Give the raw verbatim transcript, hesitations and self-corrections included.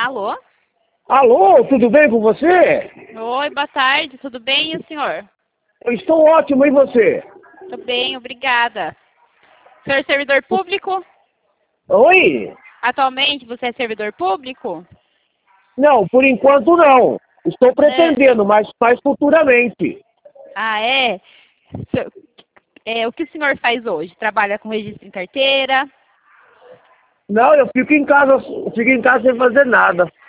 Alô? Alô, tudo bem com você? Oi, boa tarde, tudo bem e o senhor? Eu estou ótimo, e você? Tudo bem, obrigada. O senhor é servidor público? Oi? Atualmente você é servidor público? Não, por enquanto não. Estou É. pretendendo, mas mais futuramente. Ah, é? So- é? O que o senhor faz hoje? Trabalha com registro em carteira? Não, eu fico em casa, eu fico em casa sem fazer nada.